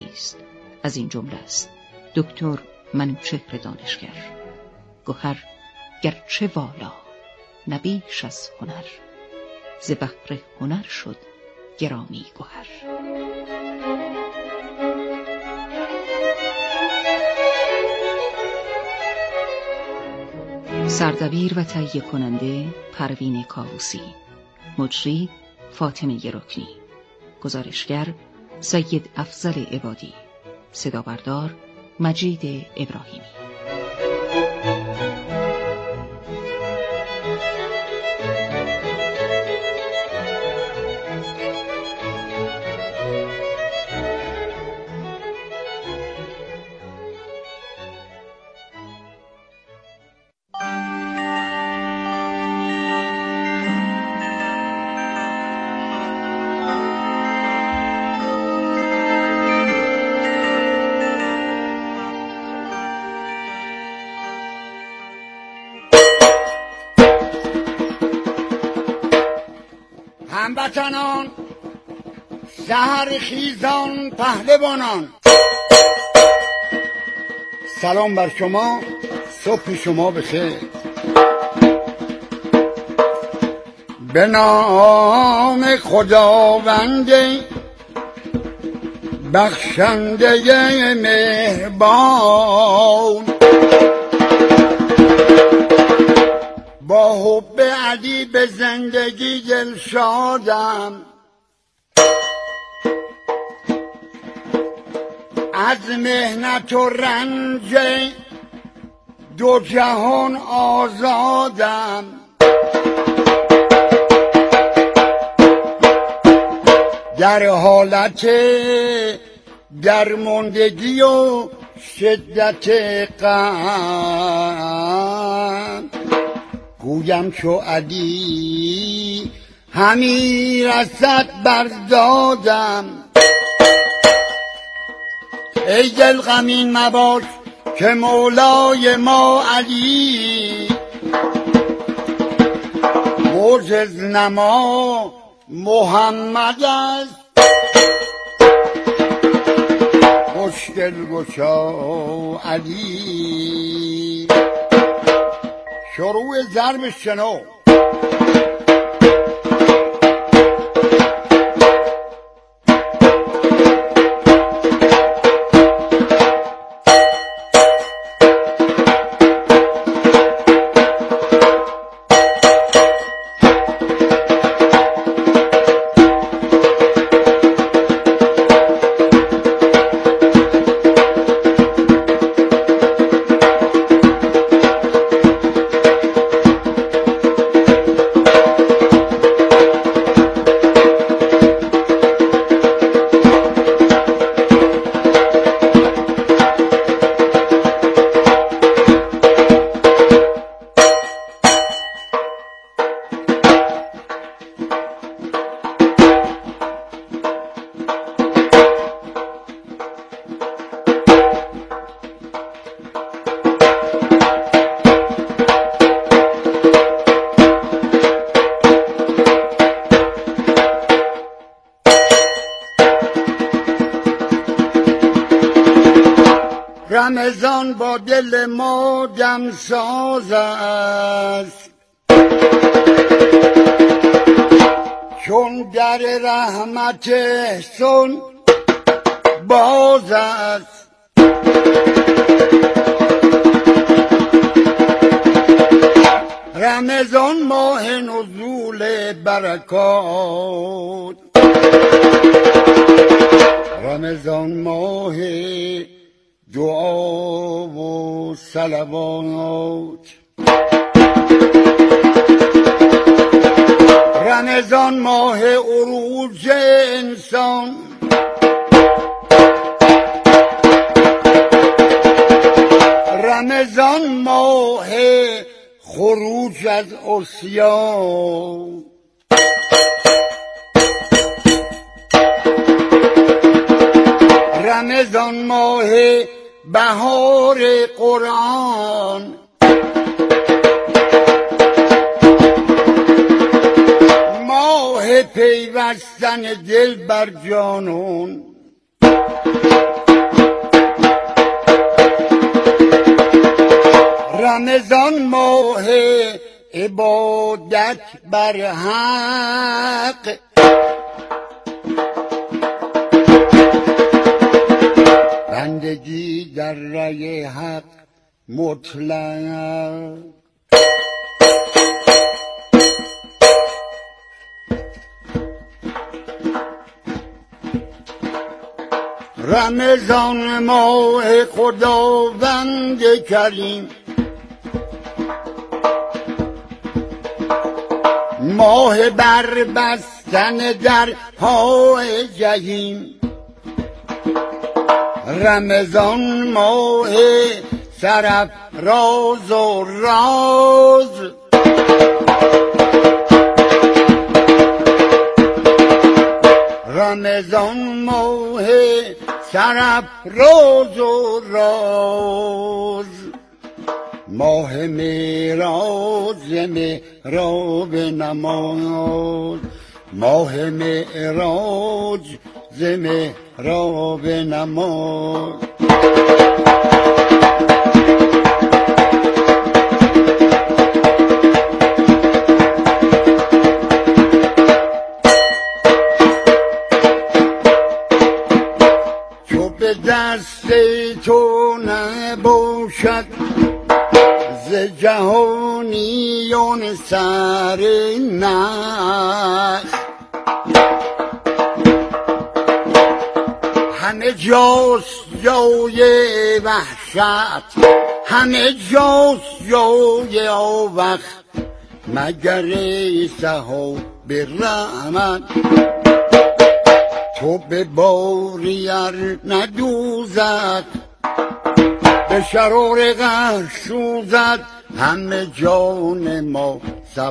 است. از این جمله است دکتر منوچهر دانشگر: گهر گرچه والا نبیش از هنر، ز بحر هنر شد گرامی گهر. سردبیر و تهیه کننده پروین کاووسی، مجری فاطمه رکنی، گزارشگر سید افضل عبادی، صدا بردار مجید ابراهیمی. هموطنان، سحر خیزان، پهلوانان، سلام بر شما، صبح شما بخیر. به نام خداوند بخشنده مهربان، با حب علی به زندگی دلشادم، از مهنت و رنج دو جهان آزادم. در حالت درماندگی و شدت غم، گویم چو علی همی رسد بردادم. ای دل غمین مباش که مولای ما علی، معجز نما محمد است، مشکل گشا علی. شروع ضرب شنو. رمضان با دل ما دمساز است، چون در رحمت احسان باز است. رمضان ماه نزول برکات، رمضان ماه دعا و صلوات، رمضان ماه عروج انسان، رمضان ماه خروج از عصیان. رمضان ماه بهار قرآن، ماه پیوستن دل بر جانون. عبادت بر حق، بندگی در رای حق مطلق. رمضان ماه خداوند کریم، ماه بر بستن درهای جحیم. رمضان ماه سرافراز و راز، رمضان ماه سرافراز و راز، ماه معراج محراب نماز، ماه معراج ز محراب نماز. چو به دست تو نباشد ز جهانیان سر نخ، همه جاست جای وحشت، همه جاست جای آوخ، مگر صحاب رحمت. تو به باری ار ندوزد، به شرار قهر سوزد، همه جان ما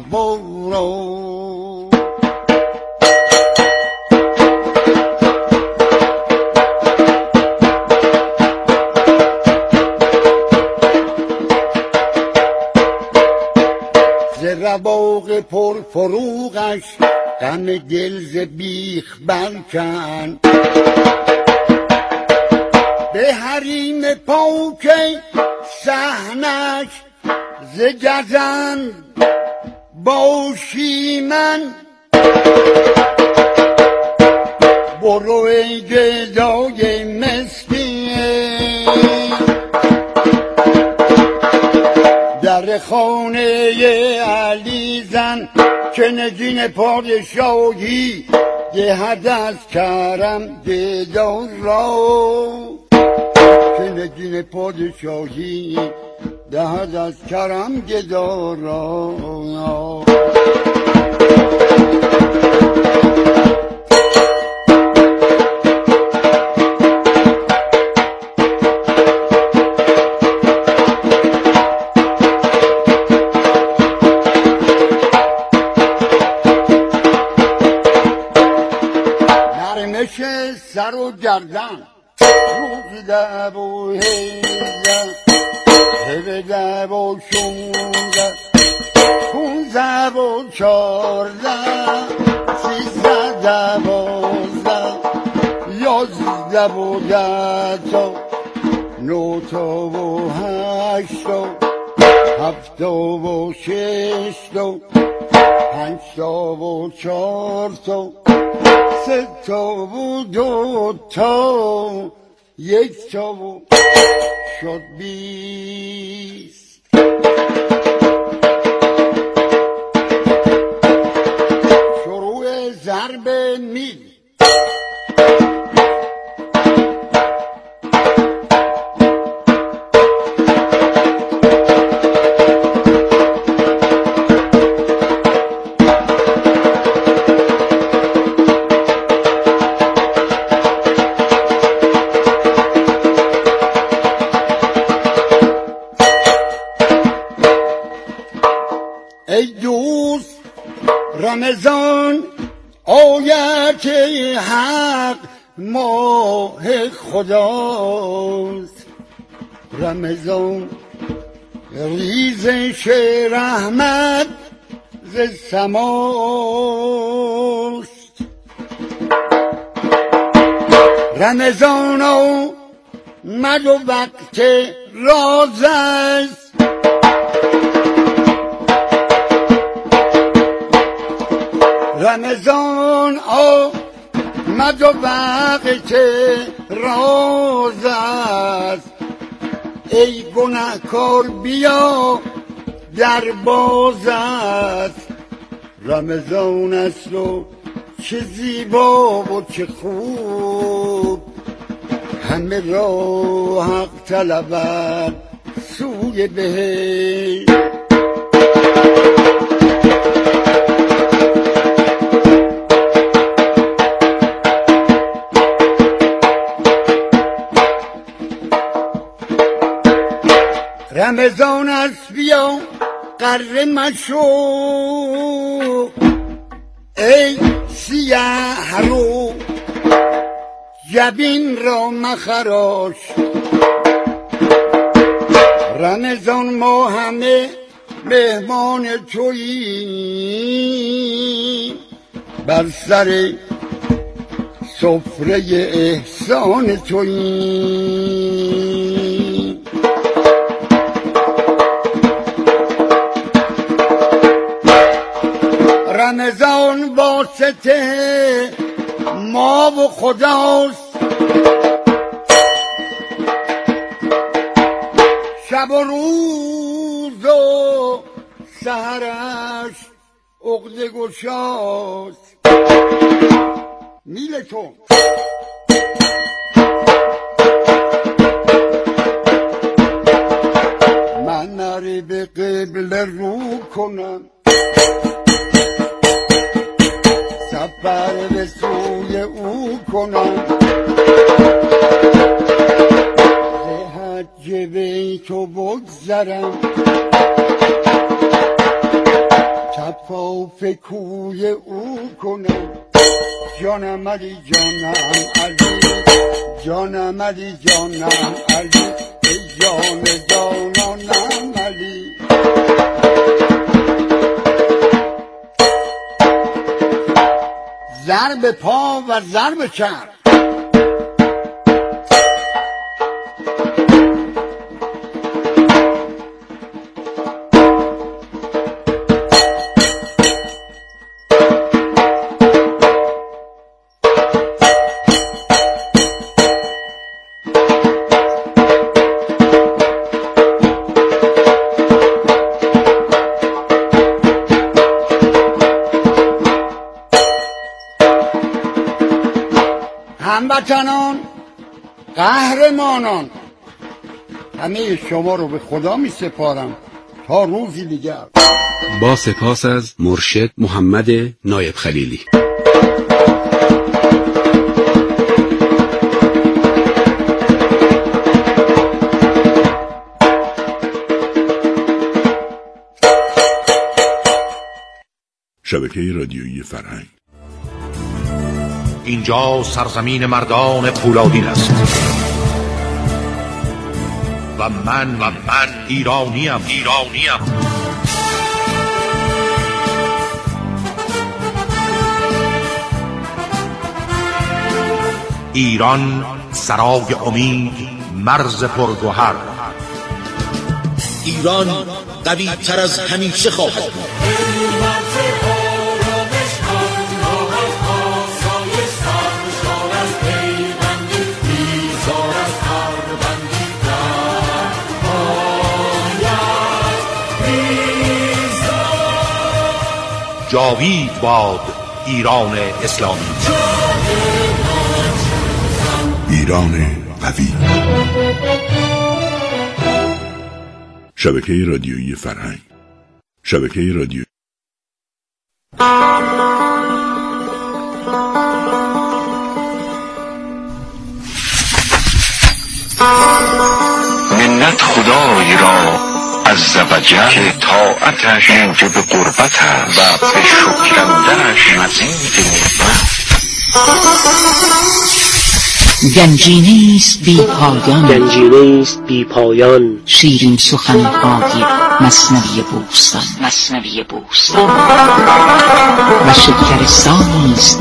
سوارا. ز رواق پر فروغش غم دل ز بیخ برکن، به حریم پاک صحنش ز گزند باشی من. برو ای گدای مسکین، در خانه علی زن، که نگین پادشاهی دهد از کرم دیدار را، که نگین پادشاهی دهد از کرم دیدار را. سر و گردن روز دب و هیزن، هفده و شونزه، 15 و 14، 13، 12، 11 و 10، 9 و 8، 7 و 6، 5 و 4، 3 و 2، 1 و شد 20. شروع ضرب میل. ای دوست رمضان آیت حق ماه خداست، رمضان ریزش رحمت ز سماست. رمضان آمد و وقت راز است، رمضان آمد و وقت راز است، ای گناهکار بیا در باز است. رمضان است و چه زیبا و چه خوب، همه را حق طلبد سوی بهشت. رمضان است بیا غره مشو، ای سیاه رو جبین را مخراش. رمضان ما همه مهمان تویی، بر سر سفره احسان تویی. رمضان واسطه ما و خداست، شب و روز و سحرش عقده گشاست. میل تو من نری به قبله رو کنم، سفر به سوی او کنم. ز حج بیت و بگذرم، طواف کوی او کنم. جانم علی جانم علی، جانم علی جانم علی، ای جان جانانم علی. ضرب پا و ضرب چرخ، هموطنان قهرمانان، همه شما رو به خدا می سپارم تا روزی دیگر. با سپاس از مرشد محمد نایب خلیلی. شبکه رادیویی فرهنگ. اینجا سرزمین مردان پولادین است و من ایرانیم. ایران سرای امید، مرز پرگوهر. ایران قوی تر از همیشه خواهد بود. جاوید باد ایران اسلامی، ایران قوی. شبکه رادیویی فرهنگ. شبکه رادیو منت خدای را عز و جل که طاعتش موجب قربت است و به شکرندرش مزید نعمت. گنجینه‌ایست بی پایان، گنجینه‌ایست بی پایان، شیرین سخن‌های مثنوی بوستان، و شکرستانیست،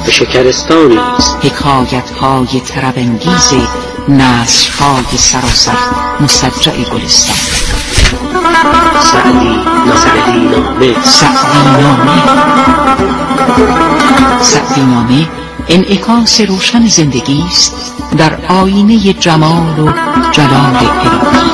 حکایت‌های طرب‌انگیز نسل‌های سراسر مسترجع گلستان. سعدینامه انعکاس روشن زندگی است در آینه جمال و جلال الهی.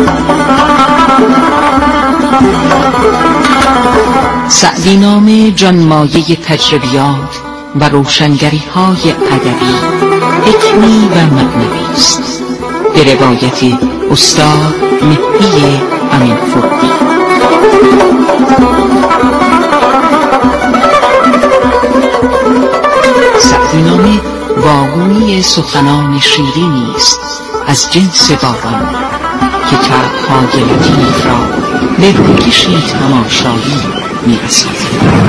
سعدینامه جانمایه تجربیات و روشنگری های ادبی، حکمی و معنوی است. به روایت استاد مهدی امین‌فروغی. سعدینامه واگوی سخنان شیرینی است از جنس باران که طبع‌های لطیف را به روکشی تماشایی می‌رساند.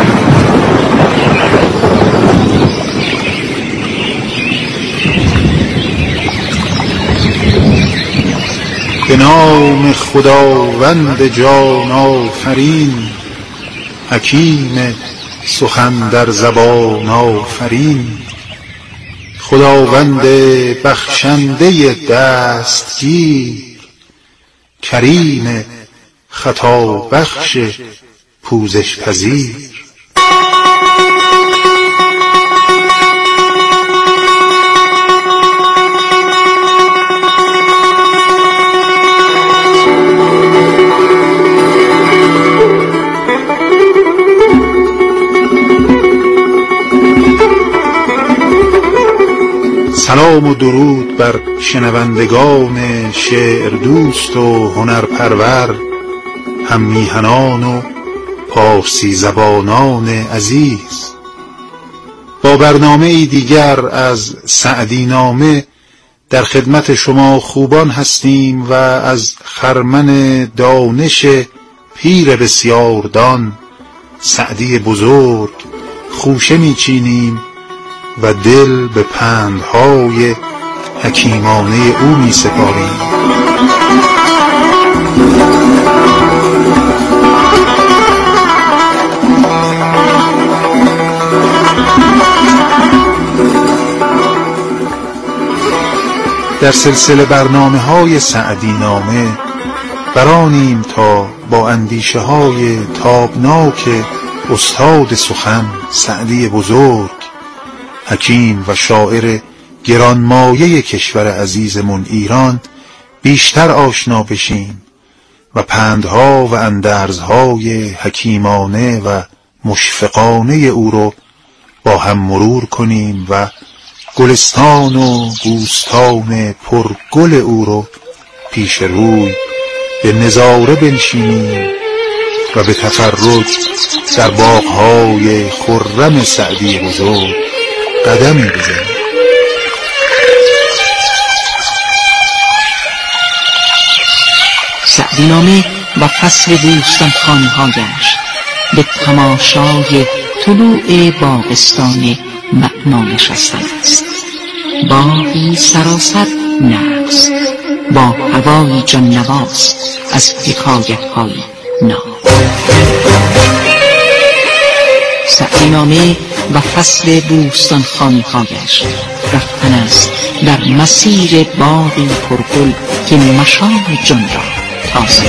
به نام خداوند جان آفرین، حکیم سخن در زبان آفرین. خداوند بخشنده دستگیر، کریم خطا بخش پوزش پذیر. سلام و درود بر شنوندگان شعر دوست و هنرپرور، هم میهنان و پارسی زبانان عزیز. با برنامه دیگر از سعدینامه در خدمت شما خوبان هستیم و از خرمن دانش پیر بسیاردان سعدی بزرگ خوشه میچینیم و دل به پندهای حکیمانه او می سپاریم. در سلسله برنامه‌های سعدینامه برانیم تا با اندیشه های تابناک استاد سخن سعدی بزرگ، حکیم و شاعر گرانمایه کشور عزیزمون ایران بیشتر آشنا بشیم و پندها و اندرزهای حکیمانه و مشفقانه او رو با هم مرور کنیم و گلستان و بوستان پرگل او رو پیش روی به نظاره بنشینیم و به تفرج در باغهای خرم سعدی بزرگ قدمی بزنیم. سعدینامه و فصل بوستانخانه‌هایش به تماشای طلوع باغستان معنا نشستن است. باغی سراسر نغز با هوای جان‌نواز از حکایت‌های ناب. سعدینامه و فصل بوستانخانه‌هایش رفتن است در مسیر باغی پرگل که مشام جان را تازه.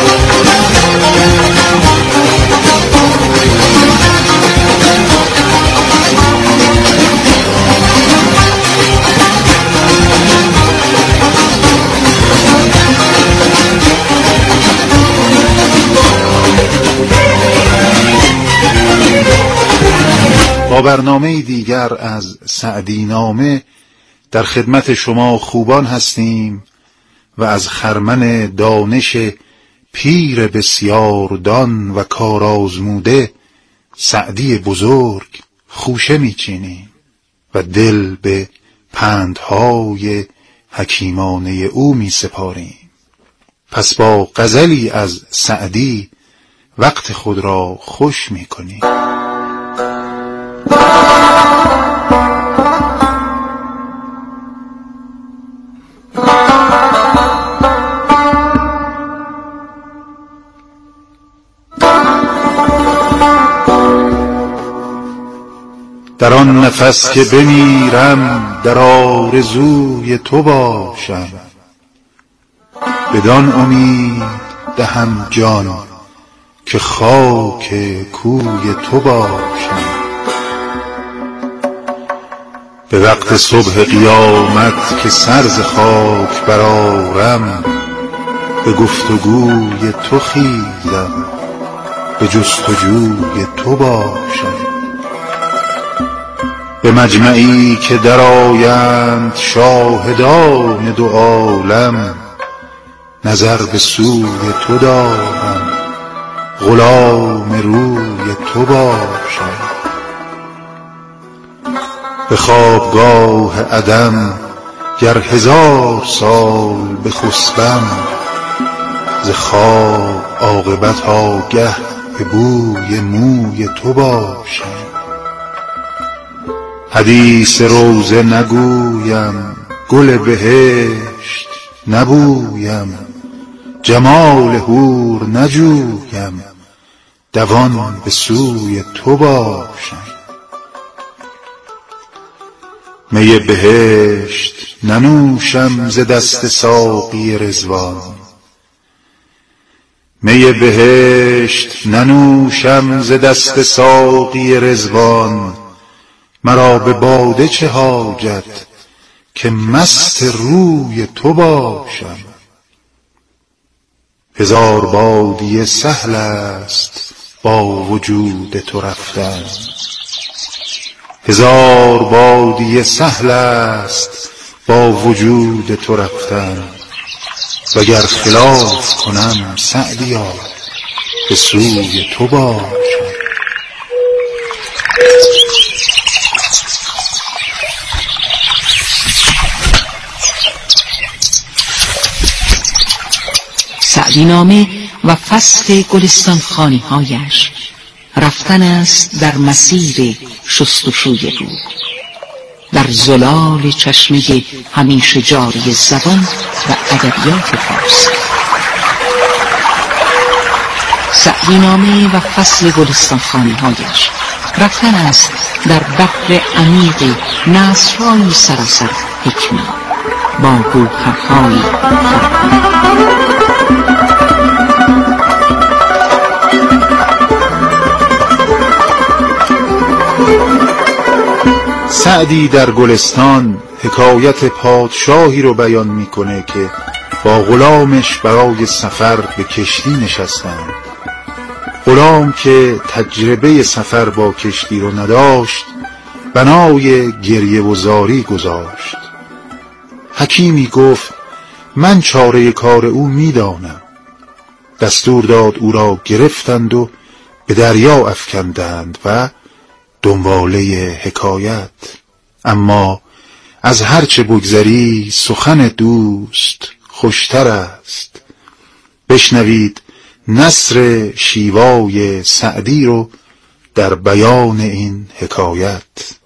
با برنامه دیگر از سعدینامه در خدمت شما خوبان هستیم و از خرمن دانش پیر بسیاردان و کارآزموده سعدی بزرگ خوشه میچینیم و دل به پندهای حکیمانه او میسپاریم. پس با غزلی از سعدی وقت خود را خوش میکنیم. در آن نفس که بمیرم در آرزوی تو باشم، بدان امید دهم جان که خاک کوی تو باشم. به وقت صبح قیامت که سر ز خاک برآرم، به گفتگوی تو خیزم به جستجوی تو باشم. به مجمعی که درآیند شاهدان دو عالم، نظر به سوی تو دارم غلام روی تو باشم. به خوابگاه عدم گر 1000 سال بخسبم، ز خواب عاقبت آگه به بوی موی تو باشم. حدیث روضه نگویم، گل بهشت نبویم، جمال حور نجویم، دوان به سوی تو باشم. می بهشت ننوشم ز دست ساقی رضوان، می بهشت ننوشم ز دست ساقی رضوان. مرا به باده چه حاجت که مست روی تو باشم. 1000 بادیه سهل است با وجود تو رفتن، 1000 بادیه سهل است با وجود تو رفتن. وگر خلاف کنم سعدیا به سوی تو باشم. سعدی نامه و فصل گلستان خانی هایش رفتن است در مسیر شستشوی روح، در زلال چشمه همیشه جاری زبان و ادبیات فارسی. سعدی نامه و فصل گلستان خانی هایش رفتن است در بحر عمیق نثرهای سراسر حکمت با گوهرهای سعدی در گلستان حکایت پادشاهی رو بیان میکنه که با غلامش برای سفر به کشتی نشستند. غلام که تجربه سفر با کشتی رو نداشت، بنای گریه و زاری گذاشت. حکیمی گفت من چاره کار او میدانم. دستور داد او را گرفتند و به دریا افکندند و دنباله حکایت. اما از هرچه بگذری سخن دوست خوشتر است. بشنوید نثر شیوای سعدی رو در بیان این حکایت.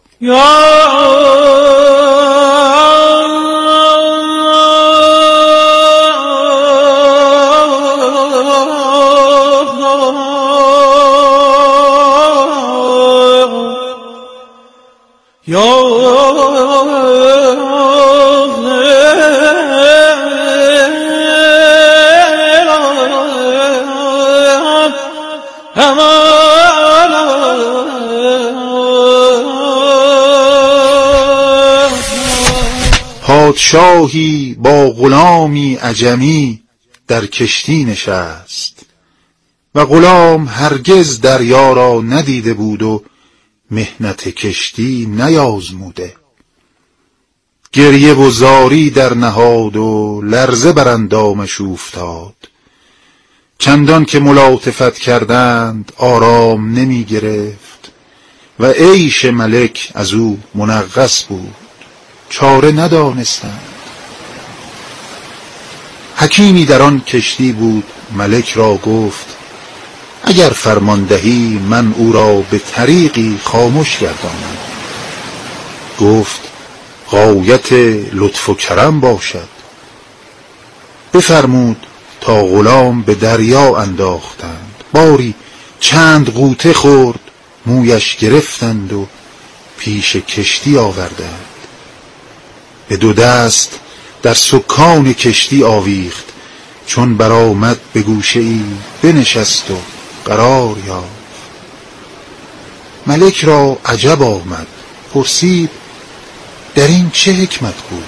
پادشاهی با غلامی عجمی در کشتی نشست و غلام هرگز دریا را ندیده بود و محنت کشتی نیازموده. گریه و زاری در نهاد و لرزه بر اندامش اوفتاد. چندان که ملاطفت کردند آرام نمی گرفت و عیش ملک از او منغص بود. چاره ندانستند. حکیمی در آن کشتی بود. ملک را گفت اگر فرمان دهی من او را به طریقی خاموش گردانم. گفت غایت لطف و کرم باشد. بفرمود تا غلام به دریا انداختند. باری چند غوطه خورد، مویش گرفتند و پیش کشتی آوردند. به 2 دست در سکان کشتی آویخت چون برآمد به گوشه ای بنشست و قرار یافت. ملک را عجب آمد، پرسید در این چه حکمت بود؟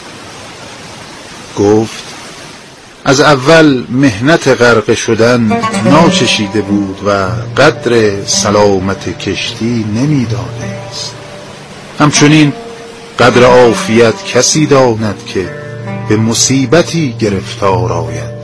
گفت از اول مهنت غرق شدن ناچشیده بود و قدر سلامت کشتی نمی‌دانست. همچنین قدر عافیت کسی داند که به مصیبتی گرفتار آید.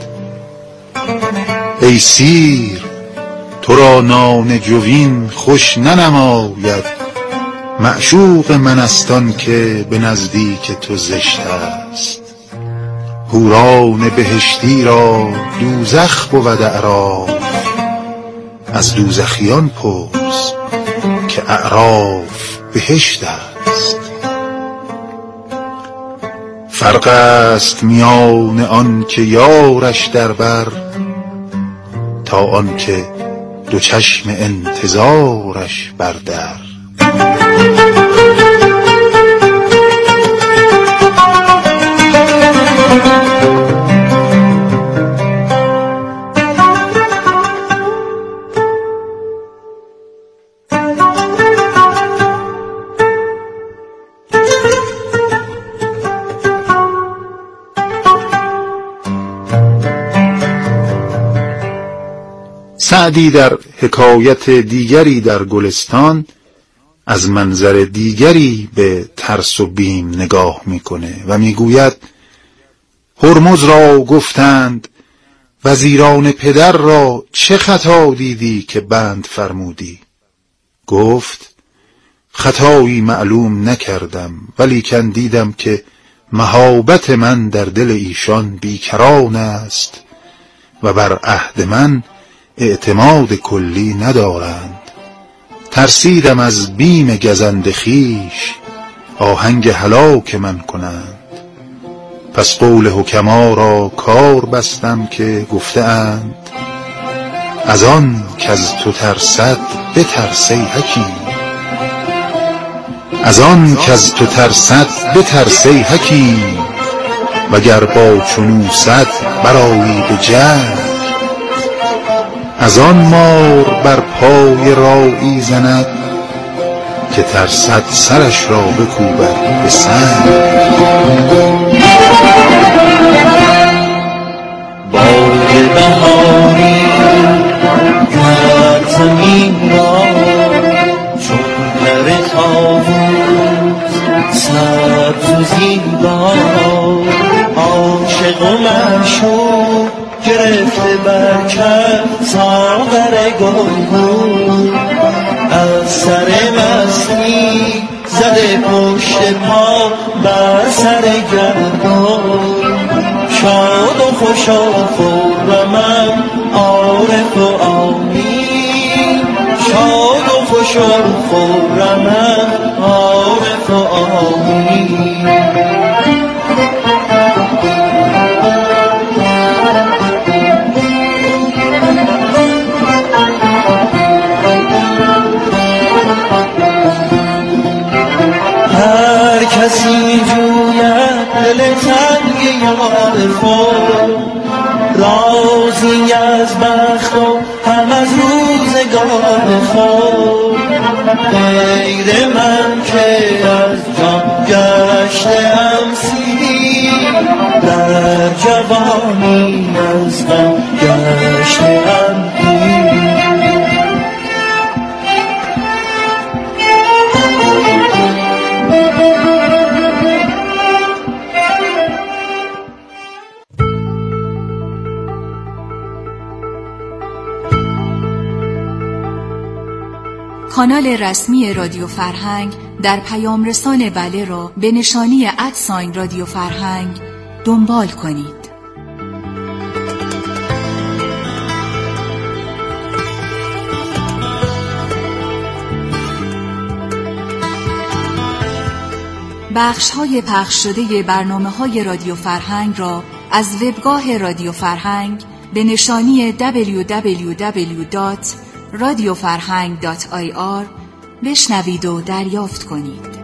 ای سیر، تو را نان جوین خوش ننماید، معشوق من است آن که به نزدیک تو زشت است. حوران بهشتی را دوزخ بود اعراف، از دوزخیان پرس که اعراف بهشت است. فرق است میان آن که یارش در بر تا آن که دو چشم انتظارش بر در. سعدی در حکایت دیگری در گلستان از منظر دیگری به ترس و بیم نگاه میکنه و میگوید هرمز را گفتند وزیران پدر را چه خطا دیدی که بند فرمودی؟ گفت خطایی معلوم نکردم، ولیکن دیدم که مهابت من در دل ایشان بیکران است و بر عهد من اعتماد کلی ندارند. ترسیدم از بیم گزند خویش آهنگ هلاک من کنند. پس قول حکما را کار بستم که گفته اند از آن که از تو ترسد بترس ای حکیم. از آن که از تو ترسد بترس ای حکیم، وگر با چنو صد برآیی به جنگ. از آن مار بر پای راعی زند که ترسد سرش را بکوبد به سنگ. باد بهاری کرد زمین را چون پر طاووس سبز و زیبا. عاشق و معشوق گرفته بر کف ساغر گلگون، از سر مستی زده پشت پا بر سر گردون. شاد و خوش و خرمم عارف و آمین، شاد و خوش و خرمم عارف و آمین. کسی جوید دل تنگ یار خود، رازی از بخت و هم از روزگار خود. غیر من که از جان گشتم سیر، در جوانی از غم گشتم پیر. کانال رسمی رادیو فرهنگ در پیام رسان بله را به نشانی @ رادیو فرهنگ دنبال کنید. بخش‌های پخش شده برنامه‌های رادیو فرهنگ را از وبگاه رادیو فرهنگ به نشانی www.radiofarhang.ir بشنوید و دریافت کنید.